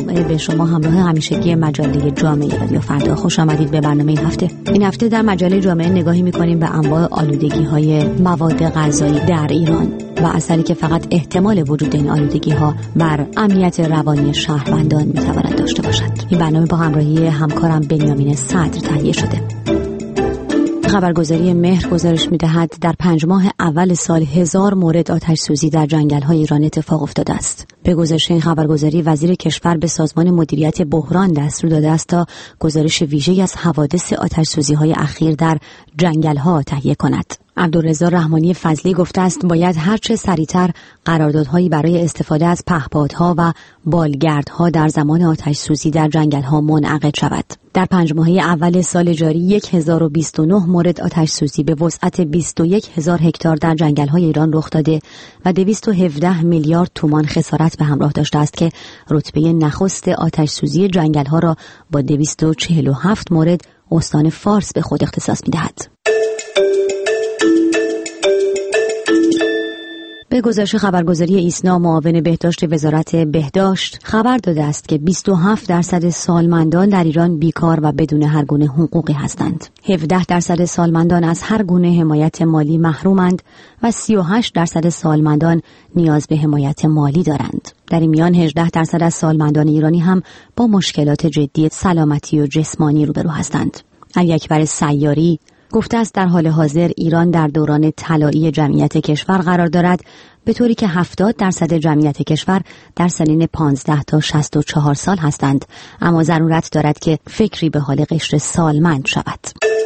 جمعه به شما همراه همیشگی مجله جامعه رادیو فردا. خوش آمدید به برنامه این هفته. این هفته در مجله جامعه نگاهی می‌کنیم به انواع آلودگی‌های مواد غذایی در ایران و اثری که فقط احتمال وجود این آلودگی‌ها بر امنیت روانی شهروندان می‌تواند داشته باشد. این برنامه با همراهی همکارم بنیامین صدر تهیه شده. خبرگزاری مهر گزارش می‌دهد در 5 ماه اول سال 1000 مورد آتش سوزی در جنگل‌های ایران اتفاق افتاده است. به گزارش این خبرگزاری وزیر کشور به سازمان مدیریت بحران دستور داده است تا گزارش ویژه‌ای از حوادث آتش سوزی‌های اخیر در جنگل‌ها تهیه کند. عبدالرضا رحمانی فضلی گفته است باید هرچه سریعتر قراردادهایی برای استفاده از پهپادها و بالگردها در زمان آتش سوزی در جنگل‌ها منعقد شود. در 5 ماهه اول سال جاری 1029 مورد آتش سوزی به وسعت 21000 هکتار در جنگل‌های ایران رخ داده و 217 میلیارد تومان خسارت به همراه داشته است که رتبه نخست آتش سوزی جنگل‌ها را با 247 مورد استان فارس به خود اختصاص می‌دهد. به گزارش خبرگزاری ایسنا معاون بهداشت وزارت بهداشت خبر داده است که 27% سالمندان در ایران بیکار و بدون هر گونه حقوقی هستند. 17% سالمندان از هر گونه حمایت مالی محرومند و 38% سالمندان نیاز به حمایت مالی دارند. در این میان 18% از سالمندان ایرانی هم با مشکلات جدی سلامتی و جسمانی روبرو هستند. علی اکبر سیاری گفته است در حال حاضر ایران در دوران طلایی جمعیت کشور قرار دارد، به طوری که 70% جمعیت کشور در سنین 15 تا 64 سال هستند، اما ضرورت دارد که فکری به حال قشر سالمند شود.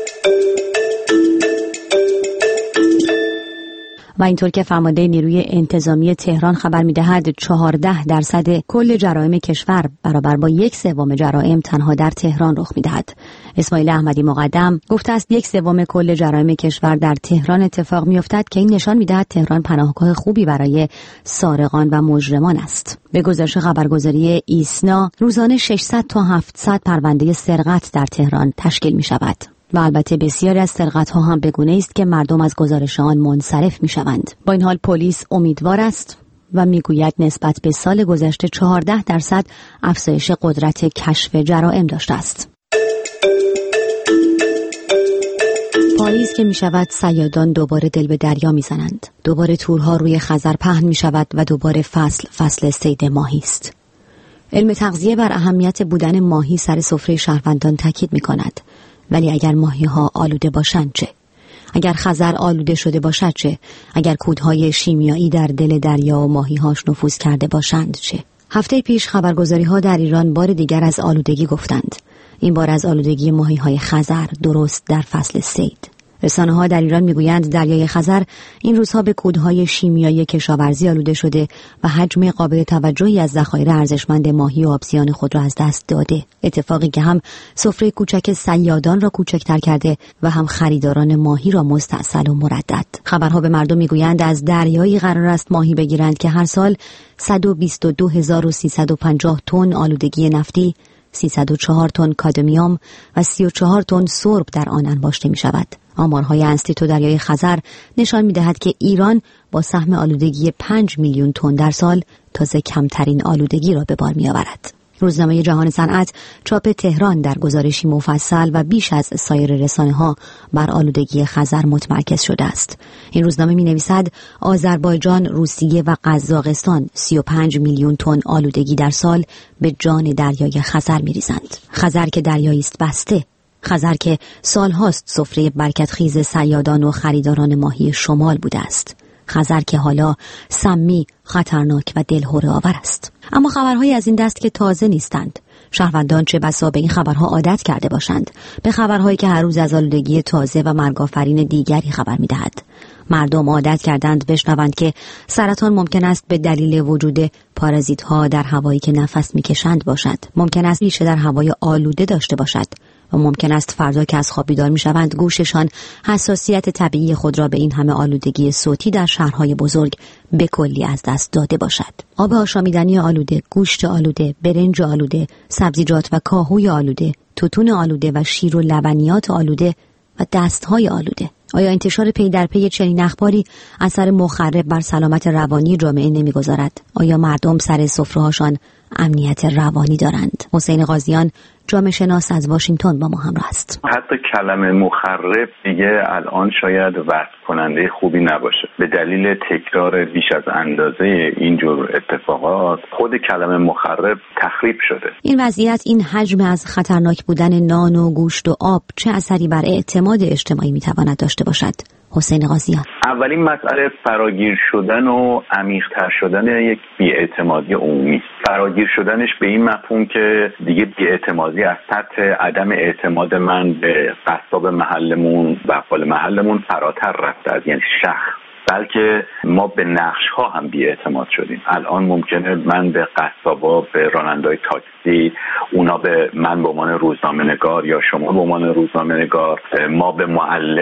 و اینطور که فرمانده نیروی انتظامی تهران خبر می‌دهد 14% کل جرائم کشور برابر با 1/3 جرائم تنها در تهران رخ می‌دهد. اسماعیل احمدی مقدم گفته است 1/3 کل جرائم کشور در تهران اتفاق می‌افتد که این نشان می‌دهد تهران پناهگاه خوبی برای سارقان و مجرمان است. به گزارش خبرگزاری ایسنا روزانه 600 تا 700 پرونده سرقت در تهران تشکیل می‌شود. و البته بسیاری از سرقت‌ها هم به گونه‌ای است که مردم از گزارش آن منصرف می‌شوند. با این حال پلیس امیدوار است و میگوید نسبت به سال گذشته 14% افزایش قدرت کشف جرائم داشته است. پاییز که می‌شود صیادان دوباره دل به دریا می‌زنند. دوباره تورها روی خزر پهن می‌شود و دوباره فصل صید ماهی است. علم تغذیه بر اهمیت بودن ماهی سر سفره شهروندان تاکید می‌کند. ولی اگر ماهی‌ها آلوده باشند چه؟ اگر خزر آلوده شده باشد چه؟ اگر کودهای شیمیایی در دل دریا و ماهی‌هاش نفوذ کرده باشند چه؟ هفته پیش خبرگزاری‌ها در ایران بار دیگر از آلودگی گفتند. این بار از آلودگی ماهی‌های خزر، درست در فصل صید. رسانه‌ها در ایران میگویند دریای خزر این روزها به کودهای شیمیایی کشاورزی آلوده شده و حجم قابل توجهی از ذخایر ارزشمند ماهی و آبزیان خود را از دست داده. اتفاقی که هم سفره کوچک صیادان را کوچکتر کرده و هم خریداران ماهی را مستعسل و مردد. خبرها به مردم میگویند از دریایی قرار است ماهی بگیرند که هر سال 122350 تن آلودگی نفتی، 304 تن کادمیوم و 34 تن سرب در آن انباشته می شود. آمارهای انستیتو دریای خزر نشان می دهد که ایران با سهم آلودگی 5 میلیون تن در سال تازه کمترین آلودگی را به بار می آورد. روزنامه جهان صنعت چاپ تهران در گزارشی مفصل و بیش از سایر رسانه‌ها بر آلودگی خزر متمرکز شده است. این روزنامه می‌نویسد آذربایجان، روسیه و قزاقستان 35 میلیون تن آلودگی در سال به جان دریای خزر می‌ریزند. خزر که دریایی است بسته، خزر که سالهاست سفره برکتخیز صیادان و خریداران ماهی شمال بوده است. خزر که حالا سمی، خطرناک و دلهره آور است. اما خبرهایی از این دست که تازه نیستند. شهروندان چه بسا به این خبرها عادت کرده باشند، به خبرهایی که هر روز از آلودگی تازه و مرگ‌آفرین دیگری خبر می‌دهد. مردم عادت کردند بشنوند که سرطان ممکن است به دلیل وجود پارازیت‌ها در هوایی که نفس می‌کشند باشد. ممکن است ریشه در هوای آلوده داشته باشد و ممکن است فردا که از خواب بیدار می‌شوند گوششان حساسیت طبیعی خود را به این همه آلودگی صوتی در شهرهای بزرگ به کلی از دست داده باشد. آب آشامیدنی آلوده، گوشت آلوده، برنج آلوده، سبزیجات و کاهوی آلوده، توتون آلوده و شیر و لبنیات آلوده و دستهای آلوده. آیا انتشار پی در پی چنین اخباری اثر مخرب بر سلامت روانی جامعه نمیگذارد؟ آیا مردم سر سفره‌هاشان امنیت روانی دارند. حسین قاضیان، جامعه شناس از واشنگتن با ما همراه است. حتی کلمه مخرب دیگه الان شاید وصف کننده خوبی نباشه. به دلیل تکرار بیش از اندازه اینجور اتفاقات خود کلمه مخرب تخریب شده. این وضعیت، این حجم از خطرناک بودن نان و گوشت و آب چه اثری بر اعتماد اجتماعی میتواند داشته باشد؟ حسین قاضیان: اولین مسئله فراگیر شدن و عمیق‌تر شدن یک بی‌اعتمادی عمومی. فراگیر شدنش به این مفهوم که دیگه بی‌اعتمادی از سطح عدم اعتماد من به قصاب محلمون، بقال محلمون فراتر رفته از یعنی شخص، بلکه ما به نقش‌ها هم بی‌اعتماد شدیم. الان ممکنه من به قصابا، به راننده‌های تاکسی، اونا به من به عنوان روزنامه‌نگار یا شما به عنوان روزنامه‌نگار، ما به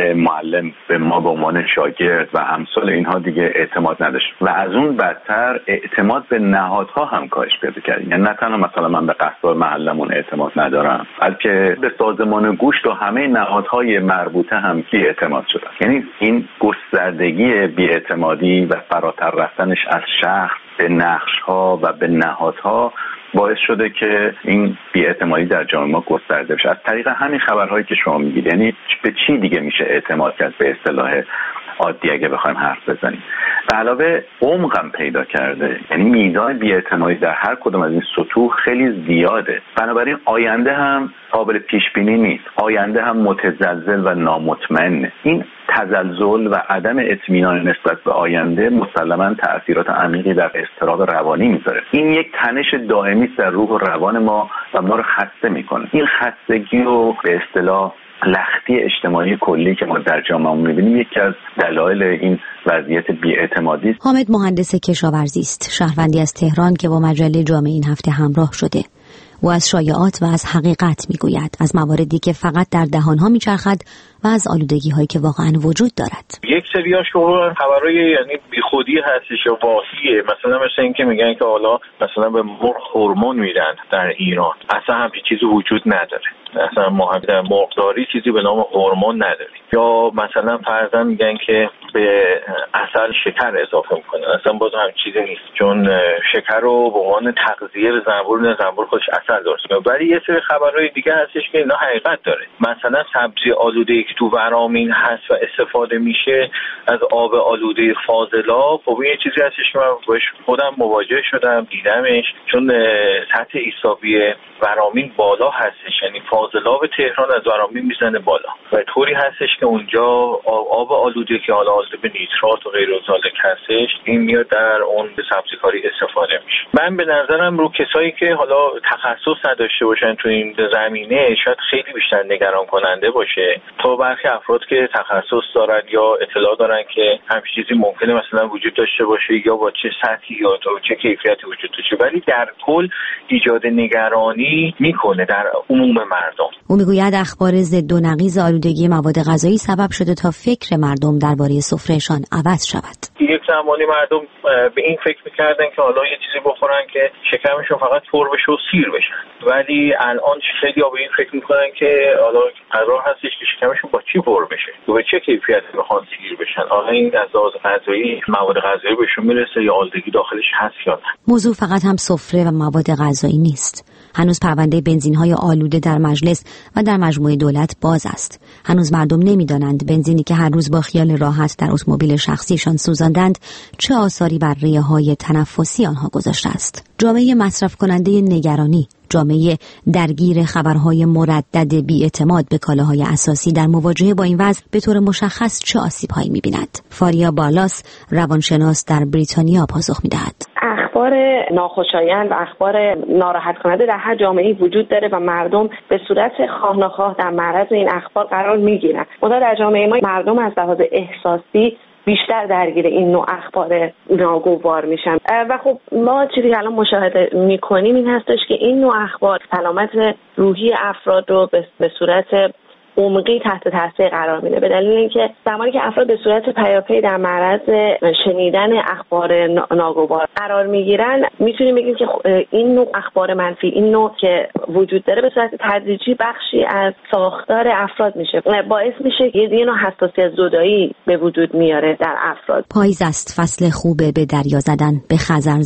معلم به ما به عنوان شاگرد و امثال اینها دیگه اعتماد نداشت و از اون بدتر اعتماد به نهادها هم کاهش پیدا کرد. یعنی نه تنها مثلا من به قصاب محلمون اعتماد ندارم، بلکه به سازمان گوشت و همه نهادهای مربوطه هم بی‌اعتماد شدم. یعنی این گستردگی بی‌اعتمادی و فراتر رفتنش از شخص به نقش‌ها و به نهادها باعث شده که این بی‌اعتمادی در جامعه ما گسترده بشه. از طریق همین خبرهایی که شما میگید، یعنی به چی دیگه میشه اعتماد کرد به اصطلاح عادی اگه بخوایم حرف بزنیم. به علاوه عمقم پیدا کرده، یعنی میزان بی‌اعتمادی در هر کدوم از این سطوح خیلی زیاده. بنابراین آینده هم قابل پیش بینی نیست، آینده هم متزلزل و نامطمئنه. این تزلزل و عدم اطمینان نسبت به آینده مسلماً تأثیرات عمیقی در اضطراب روانی میذاره. این یک تنش دائمی است در روح و روان ما و ما رو خسته میکنه. این خستگی رو به اصطلاح لختی اجتماعی کلی که ما در جامعه می‌بینیم یکی از دلایل این وضعیت بی‌اعتمادی است. حامد مهندس کشاورزی است، شهروندی از تهران که با مجله جامعه این هفته همراه شده. او از شایعات و از حقیقت میگوید، از مواردی که فقط در دهانها میچرخد و از آلودگی هایی که واقعا وجود دارد. یک سریاش خبرای یعنی بیخودی هستش یا واهیه، مثلا این که میگن که حالا مثلا به مرغ هورمون میدن در ایران. اصلا همچین چیزی وجود نداره. اصلا ما در مرغداری چیزی به نام هورمون نداریم. یا مثلا فرضاً میگن که به عسل شکر اضافه میکنن. اصلا باز هم چیزی نیست، چون شکر رو به عنوان تغذیه به زنبور خودش اثر داره. ولی یه سری خبرهای دیگه هستش که اینا حقیقت داره. مثلا سبزی آلوده که تو ورامین هست و استفاده میشه از آب آلوده فاضلاب، خب این چیزی هستش که من باش خودم مواجه شدم، دیدمش، چون سطح ایسابی ورامین بالا هستش، یعنی فاضلاب تهران از ورامین میزنه بالا و طوری هستش که اونجا آب آلوده که حالا آلوده به نیترات و غیر ذالک هستش، این میاد در اون به سبزیکاری استفاده میشه. من به نظرم رو کسایی که حالا تخصص نداشته باشن تو این زمینه شاید خیلی بیشتر نگران کننده باشه تا برخی افراد که تخصص دارن یا اطلاع دارن که همچین چیزی ممکنه مثلا وجود داشته باشه یا با چه سطحی یا چه کیفیتی وجود داشته، ولی در کل ایجاد نگرانی میکنه در عموم مردم. او میگوید اخبار ضد و نقیض آلودگی مواد غذایی سبب شده تا فکر مردم درباره سفرهشان عوض شود. یک زمانی مردم به این فکر میکردن که حالا یه چیزی بخورن که شکمشون فقط پر بشه و سیر بشن، ولی الان خیلی به این فکر میکنن که حالا قرار هستش که شکمشون با چی پر بشه و به چه کیفیتی بخوان سیر بشن. آیا این از لحاظ غذایی مواد غذایی بهشون میرسه یا آلودگی داخلش هست یا نه. موضوع فقط هم سفره و مواد غذایی نیست. هنوز پرونده بنزین‌های آلوده در مجلس و در مجموعه دولت باز است. هنوز مردم نمی‌دانند بنزینی که هر روز با خیال راحت در اتومبیل شخصیشان سوزاندند چه آثاری بر ریه‌های تنفسی آنها گذاشته است. جامعه مصرف کننده نگرانی، جامعه درگیر خبرهای مردد بی‌اعتماد به کالاهای اساسی در مواجهه با این وضع به طور مشخص چه آسیب‌هایی می‌بیند؟ فاریا بالاس، روانشناس در بریتانیا پاسخ می‌دهد. اخبار ناخوشایند و اخبار ناراحت کننده در هر جامعه‌ای وجود داره و مردم به صورت خواه ناخواه در معرض این اخبار قرار می‌گیرن. منتها در جامعه ما مردم از لحاظ احساسی بیشتر درگیر این نوع اخبار ناگوار میشن و خب ما چیزی الان مشاهده میکنیم این هستش که این نوع اخبار سلامت روحی افراد رو به صورت عمقی تحت تاثیر قرار میده، به دلیل اینکه زمانی که افراد به صورت پیاپی در معرض شنیدن اخبار ناگوار قرار میگیرن، میتونیم بگیم که این نوع اخبار منفی، این نوع که وجود داره، به صورت تدریجی بخشی از ساختار افراد میشه، باعث میشه یه نوع حساسیت زدایی به وجود میاره در افراد. پاییز است، فصل خوبه به دریا زدن، به خزر زدن.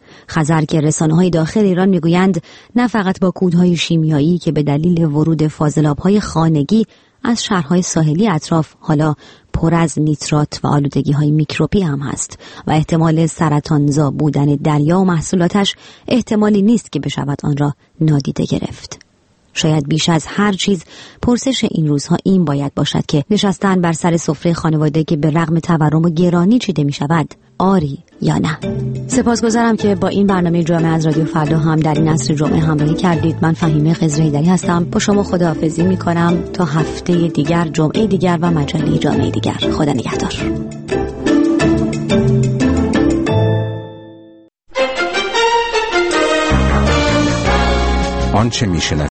خزر که رسانه‌های داخل ایران میگویند نه فقط با کودهای شیمیایی که به دلیل ورود فاضلاب‌های خانگی از شهرهای ساحلی اطراف حالا پر از نیترات و آلودگی‌های میکروبی هم هست و احتمال سرطانزا بودن دریا و محصولاتش احتمالی نیست که بشود آن را نادیده گرفت. شاید بیش از هر چیز پرسش این روزها این باید باشد که نشستن بر سر سفره خانواده که به رغم تورم و گرانی چیده می شود آری یا نه. سپاسگزارم که با این برنامه جامعه از رادیو فردا هم در این عصر جمعه همراهی کردید. من فهیمه خضرحیدری هستم. با شما خداحافظی می کنم تا هفته دیگر، جمعه دیگر و مجله جامعه دیگر. خدا نگهدار. آنچه میشنوید